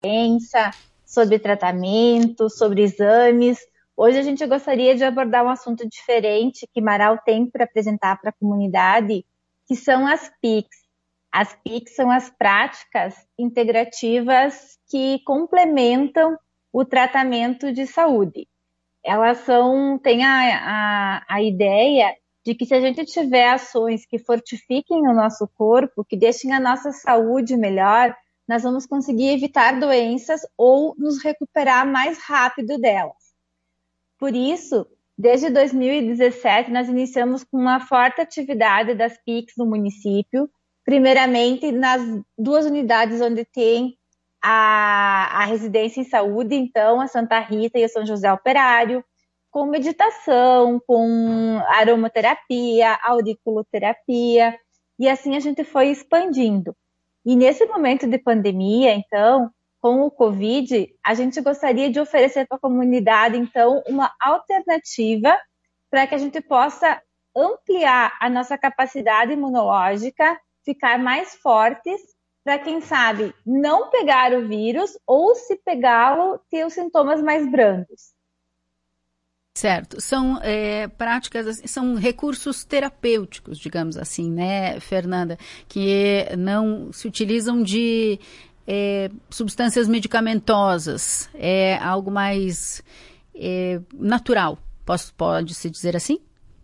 doença, sobre tratamento, sobre exames. Hoje a gente gostaria de abordar um assunto diferente que Marau tem para apresentar para a comunidade, que são as PICs. As PICs são as práticas integrativas que complementam o tratamento de saúde. Têm a ideia de que se a gente tiver ações que fortifiquem o nosso corpo, que deixem a nossa saúde melhor, nós vamos conseguir evitar doenças ou nos recuperar mais rápido delas. Por isso, desde 2017, nós iniciamos com uma forte atividade das PICs no município, primeiramente nas 2 unidades onde tem a residência em saúde, então, a Santa Rita e a São José Operário, com meditação, com aromaterapia, auriculoterapia, e assim a gente foi expandindo. E nesse momento de pandemia, então, com o Covid, a gente gostaria de oferecer para a comunidade, então, uma alternativa para que a gente possa ampliar a nossa capacidade imunológica, ficar mais fortes, para quem sabe não pegar o vírus ou, se pegá-lo, ter os sintomas mais brandos. Certo, são práticas, são recursos terapêuticos, digamos assim, né, Fernanda, que não se utilizam de substâncias medicamentosas, é algo mais natural, pode-se dizer assim?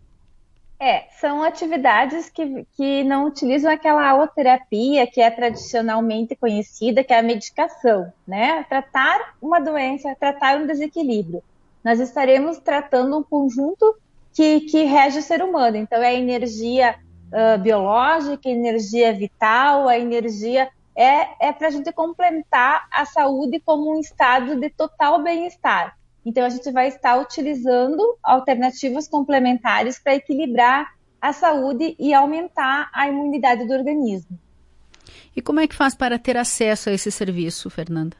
São atividades que não utilizam aquela aloterapia que é tradicionalmente conhecida, que é a medicação, né? Tratar uma doença, tratar um desequilíbrio. Nós estaremos tratando um conjunto que rege o ser humano. Então, é a energia biológica, a energia vital, a energia... para a gente complementar a saúde como um estado de total bem-estar. Então, a gente vai estar utilizando alternativas complementares para equilibrar a saúde e aumentar a imunidade do organismo. E como é que faz para ter acesso a esse serviço, Fernanda?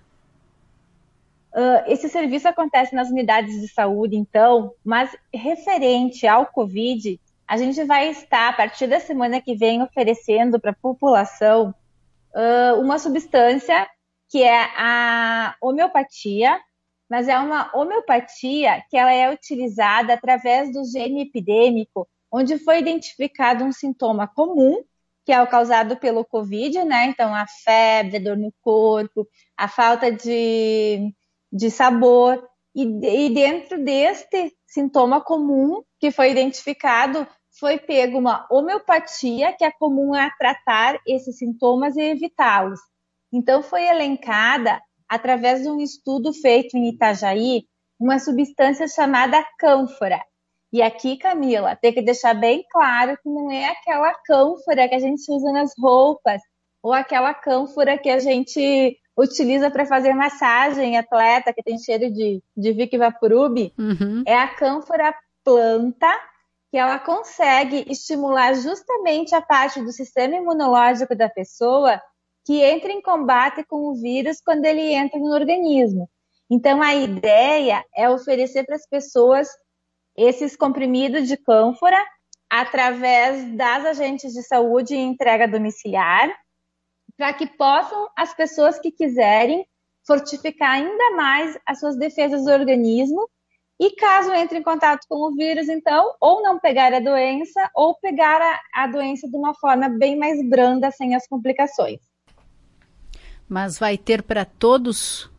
Esse serviço acontece nas unidades de saúde, então, mas referente ao Covid, a gente vai estar, a partir da semana que vem, oferecendo para a população uma substância que é a homeopatia, mas é uma homeopatia que ela é utilizada através do gene epidêmico, onde foi identificado um sintoma comum, que é o causado pelo Covid, né? Então, a febre, a dor no corpo, a falta de sabor. E dentro deste sintoma comum que foi identificado, foi pego uma homeopatia, que é comum a tratar esses sintomas e evitá-los. Então, foi elencada, através de um estudo feito em Itajaí, uma substância chamada cânfora. E aqui, Camila, tem que deixar bem claro que não é aquela cânfora que a gente usa nas roupas, ou aquela cânfora que a gente utiliza para fazer massagem atleta, que tem cheiro de Vick Vaporub. Uhum. É a cânfora planta, que ela consegue estimular justamente a parte do sistema imunológico da pessoa que entra em combate com o vírus quando ele entra no organismo. Então, a ideia é oferecer para as pessoas esses comprimidos de cânfora através das agentes de saúde em entrega domiciliar, para que possam as pessoas que quiserem fortificar ainda mais as suas defesas do organismo e caso entre em contato com o vírus, então, ou não pegar a doença, ou pegar a doença de uma forma bem mais branda, sem as complicações. Mas vai ter para todos?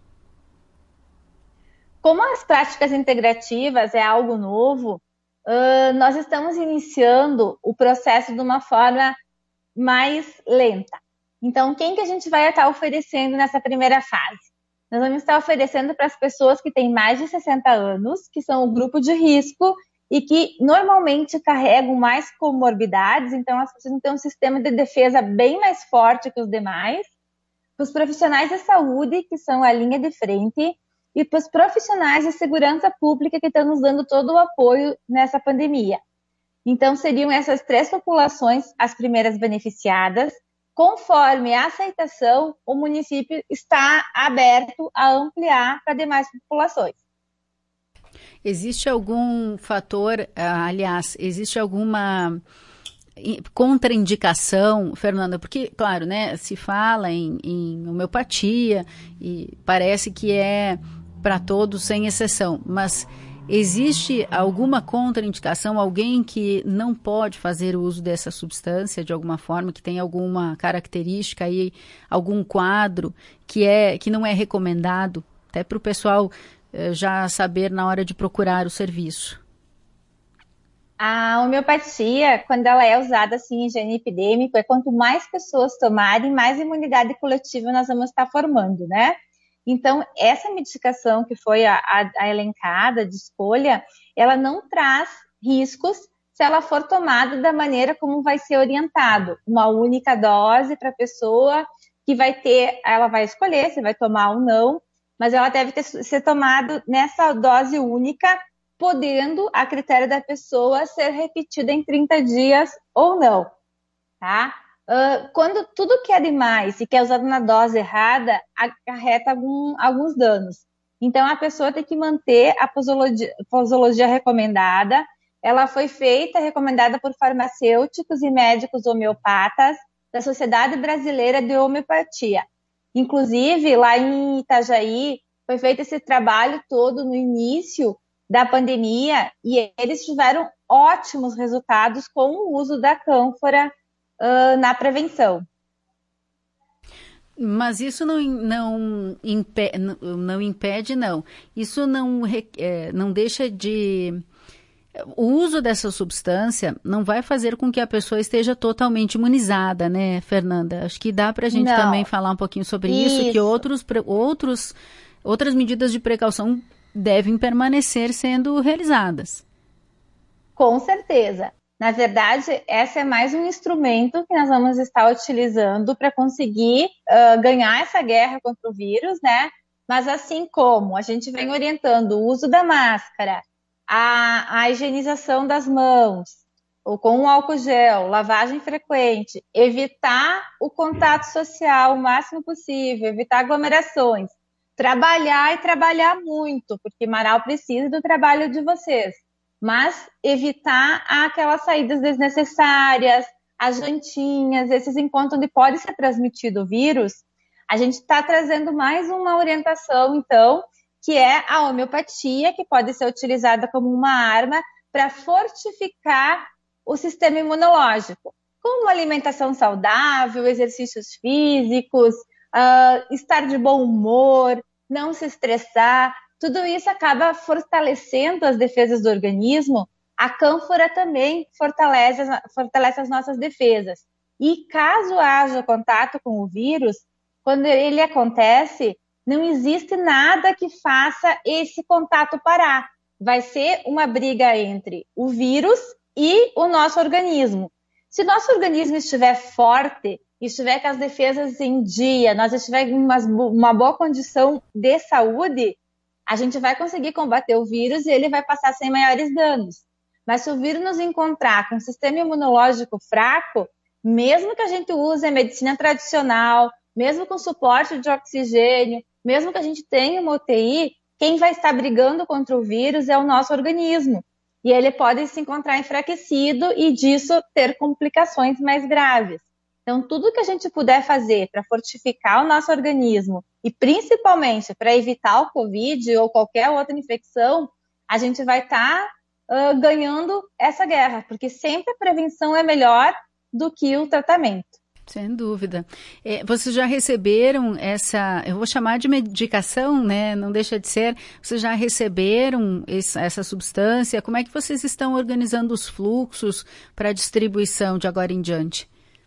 Como as práticas integrativas é algo novo, nós estamos iniciando o processo de uma forma mais lenta. Então, quem que a gente vai estar oferecendo nessa primeira fase? Nós vamos estar oferecendo para as pessoas que têm mais de 60 anos, que são o grupo de risco e que normalmente carregam mais comorbidades, então as pessoas têm um sistema de defesa bem mais forte que os demais. Para os profissionais de saúde, que são a linha de frente, e para os profissionais de segurança pública que estão nos dando todo o apoio nessa pandemia. Então, seriam essas 3 populações as primeiras beneficiadas. Conforme a aceitação, o município está aberto a ampliar para demais populações. Existe algum fator, aliás, existe alguma contraindicação, Fernanda? Porque, claro, né, se fala em homeopatia e parece que é para todos sem exceção, mas existe alguma contraindicação, alguém que não pode fazer o uso dessa substância de alguma forma, que tem alguma característica aí, algum quadro que não é recomendado, até para o pessoal já saber na hora de procurar o serviço? A homeopatia, quando ela é usada assim em higiene epidêmico, é quanto mais pessoas tomarem, mais imunidade coletiva nós vamos estar formando, né? Então, essa medicação que foi a elencada de escolha, ela não traz riscos se ela for tomada da maneira como vai ser orientado. Uma única dose para a pessoa que vai ter, ela vai escolher se vai tomar ou não, mas ela deve ser tomada nessa dose única, podendo, a critério da pessoa, ser repetida em 30 dias ou não, tá? Quando tudo que é demais e que é usado na dose errada, acarreta alguns danos. Então, a pessoa tem que manter a posologia recomendada. Ela foi feita, recomendada por farmacêuticos e médicos homeopatas da Sociedade Brasileira de Homeopatia. Inclusive, lá em Itajaí, foi feito esse trabalho todo no início da pandemia e eles tiveram ótimos resultados com o uso da cânfora na prevenção. Mas isso não impede, não. Isso não deixa de... O uso dessa substância não vai fazer com que a pessoa esteja totalmente imunizada, né, Fernanda? Acho que dá para a gente também falar um pouquinho sobre isso, que outras medidas de precaução devem permanecer sendo realizadas. Com certeza. Na verdade, essa é mais um instrumento que nós vamos estar utilizando para conseguir ganhar essa guerra contra o vírus, né? Mas assim como a gente vem orientando o uso da máscara, a higienização das mãos, ou com um álcool gel, lavagem frequente, evitar o contato social o máximo possível, evitar aglomerações, trabalhar e trabalhar muito, porque Marau precisa do trabalho de vocês. Mas evitar aquelas saídas desnecessárias, as jantinhas, esses encontros onde pode ser transmitido o vírus, a gente está trazendo mais uma orientação, então, que é a homeopatia, que pode ser utilizada como uma arma para fortificar o sistema imunológico, com uma alimentação saudável, exercícios físicos, estar de bom humor, não se estressar. Tudo isso acaba fortalecendo as defesas do organismo. A cânfora também fortalece as nossas defesas. E caso haja contato com o vírus, quando ele acontece, não existe nada que faça esse contato parar. Vai ser uma briga entre o vírus e o nosso organismo. Se o nosso organismo estiver forte, estiver com as defesas em dia, nós estivermos em uma boa condição de saúde, a gente vai conseguir combater o vírus e ele vai passar sem maiores danos. Mas se o vírus nos encontrar com um sistema imunológico fraco, mesmo que a gente use a medicina tradicional, mesmo com suporte de oxigênio, mesmo que a gente tenha uma UTI, quem vai estar brigando contra o vírus é o nosso organismo. E ele pode se encontrar enfraquecido e disso ter complicações mais graves. Então, tudo que a gente puder fazer para fortificar o nosso organismo e principalmente para evitar o Covid ou qualquer outra infecção, a gente vai estar ganhando essa guerra, porque sempre a prevenção é melhor do que o tratamento. Sem dúvida. Vocês já receberam eu vou chamar de medicação, né? Não deixa de ser. Vocês já receberam essa substância? Como é que vocês estão organizando os fluxos para a distribuição de agora em diante?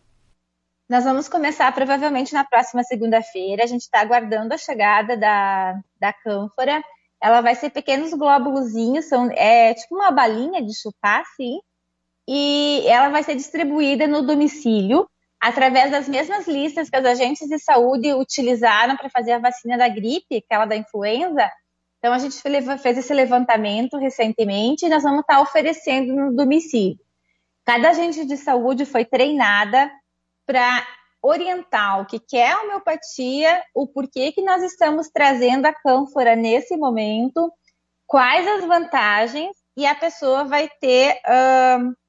Nós vamos começar provavelmente na próxima segunda-feira. A gente está aguardando a chegada da cânfora. Ela vai ser pequenos glóbulozinhos, é tipo uma balinha de chupar, assim. E ela vai ser distribuída no domicílio, através das mesmas listas que os agentes de saúde utilizaram para fazer a vacina da gripe, aquela da influenza. Então, a gente fez esse levantamento recentemente e nós vamos estar oferecendo no domicílio. Cada agente de saúde foi treinada para orientar o que é a homeopatia, o porquê que nós estamos trazendo a cânfora nesse momento, quais as vantagens, e a pessoa vai ter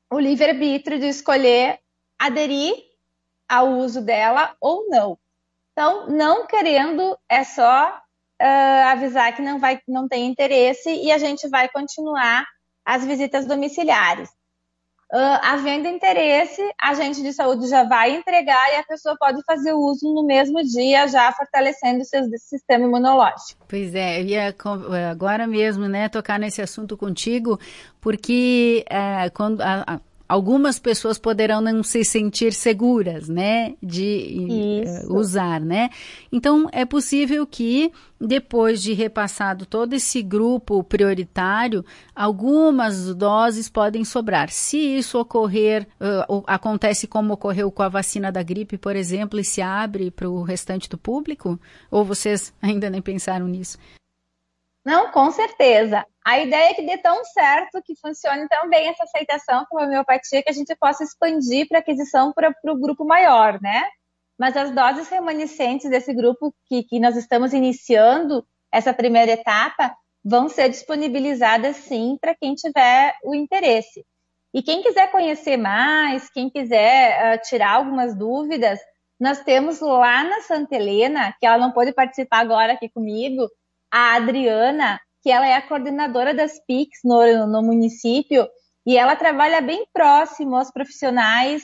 o livre-arbítrio de escolher aderir ao uso dela ou não. Então, não querendo é só avisar que não tem interesse e a gente vai continuar as visitas domiciliares. Havendo interesse, a agente de saúde já vai entregar e a pessoa pode fazer o uso no mesmo dia, já fortalecendo o seu sistema imunológico. Pois é, eu ia agora mesmo, né, tocar nesse assunto contigo, porque quando algumas pessoas poderão não se sentir seguras, né, de usar, né? Então, é possível que, depois de repassado todo esse grupo prioritário, algumas doses podem sobrar. Se isso ocorrer, acontece como ocorreu com a vacina da gripe, por exemplo, e se abre para o restante do público? Ou vocês ainda nem pensaram nisso? Não, com certeza. A ideia é que dê tão certo, que funcione tão bem essa aceitação com a homeopatia, que a gente possa expandir para aquisição para o grupo maior, né? Mas as doses remanescentes desse grupo que nós estamos iniciando, essa primeira etapa, vão ser disponibilizadas sim para quem tiver o interesse. E quem quiser conhecer mais, quem quiser tirar algumas dúvidas, nós temos lá na Santa Helena, que ela não pôde participar agora aqui comigo, a Adriana, que ela é a coordenadora das PICs no município, e ela trabalha bem próximo aos profissionais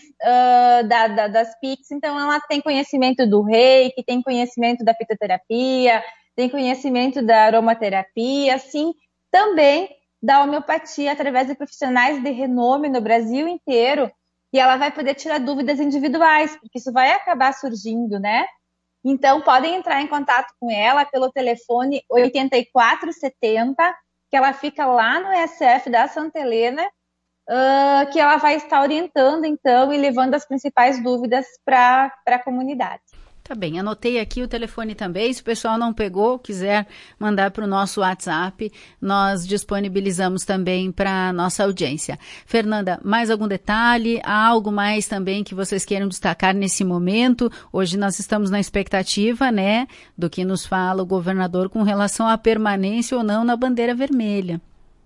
das PICs, então ela tem conhecimento do reiki, tem conhecimento da fitoterapia, tem conhecimento da aromaterapia, assim, também da homeopatia, através de profissionais de renome no Brasil inteiro, e ela vai poder tirar dúvidas individuais, porque isso vai acabar surgindo, né? Então, podem entrar em contato com ela pelo telefone 8470, que ela fica lá no SF da Santa Helena, que ela vai estar orientando, então, e levando as principais dúvidas para a comunidade. Tá bem, anotei aqui o telefone também. Se o pessoal não pegou, quiser mandar para o nosso WhatsApp, nós disponibilizamos também para a nossa audiência. Fernanda, mais algum detalhe? Há algo mais também que vocês queiram destacar nesse momento? Hoje nós estamos na expectativa, né, do que nos fala o governador com relação à permanência ou não na bandeira vermelha.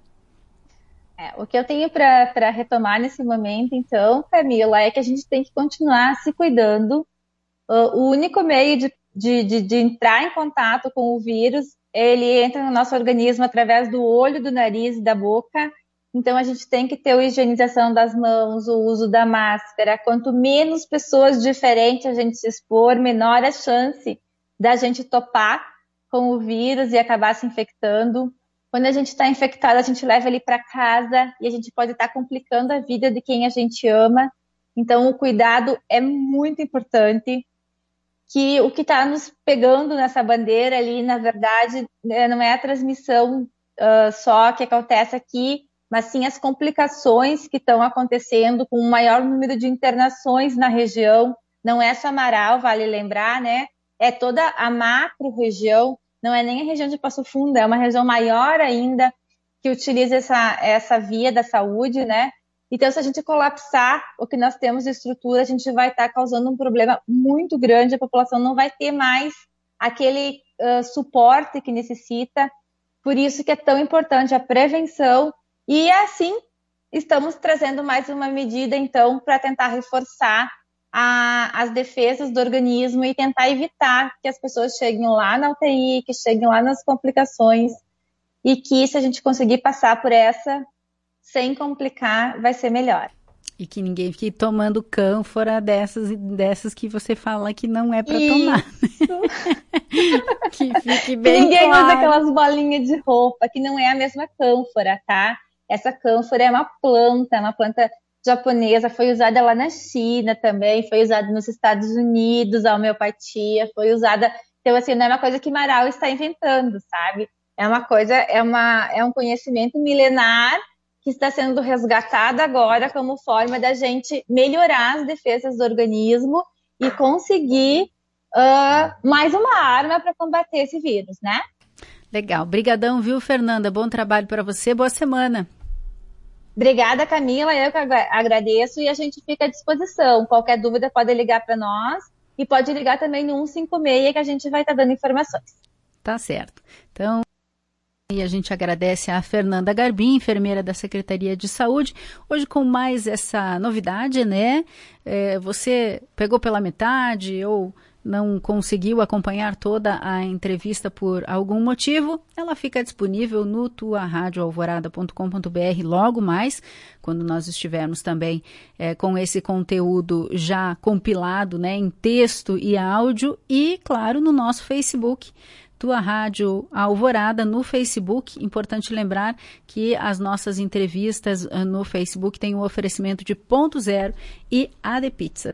O que eu tenho para retomar nesse momento, então, Camila, é que a gente tem que continuar se cuidando. O único meio de entrar em contato com o vírus, ele entra no nosso organismo através do olho, do nariz e da boca. Então, a gente tem que ter a higienização das mãos, o uso da máscara. Quanto menos pessoas diferentes a gente se expor, menor a chance da gente topar com o vírus e acabar se infectando. Quando a gente está infectado, a gente leva ele para casa e a gente pode estar complicando a vida de quem a gente ama. Então, o cuidado é muito importante. Que o que está nos pegando nessa bandeira ali, na verdade, não é a transmissão só que acontece aqui, mas sim as complicações que estão acontecendo com um maior número de internações na região. Não é só Amaral, vale lembrar, né? É toda a macro-região, não é nem a região de Passo Fundo, é uma região maior ainda que utiliza essa via da saúde, né? Então, se a gente colapsar o que nós temos de estrutura, a gente vai estar causando um problema muito grande, a população não vai ter mais aquele suporte que necessita, por isso que é tão importante a prevenção, e assim estamos trazendo mais uma medida, então, para tentar reforçar as defesas do organismo e tentar evitar que as pessoas cheguem lá na UTI, que cheguem lá nas complicações, e que se a gente conseguir passar por essa sem complicar, vai ser melhor. E que ninguém fique tomando cânfora dessas que você fala que não é para tomar. Que fique bem ninguém claro. usa aquelas bolinhas de roupa, que não é a mesma cânfora, tá? Essa cânfora é uma planta japonesa, foi usada lá na China também, foi usada nos Estados Unidos, a homeopatia, foi usada... Então, assim, não é uma coisa que Amaral está inventando, sabe? É um conhecimento milenar que está sendo resgatada agora como forma da gente melhorar as defesas do organismo e conseguir mais uma arma para combater esse vírus, né? Legal. Brigadão, viu, Fernanda? Bom trabalho para você, boa semana. Obrigada, Camila. Eu que agradeço e a gente fica à disposição. Qualquer dúvida pode ligar para nós e pode ligar também no 156 que a gente vai estar dando informações. Tá certo. Então... E a gente agradece a Fernanda Garbim, enfermeira da Secretaria de Saúde, hoje com mais essa novidade, né? Você pegou pela metade ou não conseguiu acompanhar toda a entrevista por algum motivo, ela fica disponível no tuaradioalvorada.com.br logo mais, quando nós estivermos também com esse conteúdo já compilado, né, em texto e áudio, e, claro, no nosso Facebook, Tua Rádio Alvorada no Facebook. Importante lembrar que as nossas entrevistas no Facebook têm um oferecimento de Ponto Zero e AD Pizza.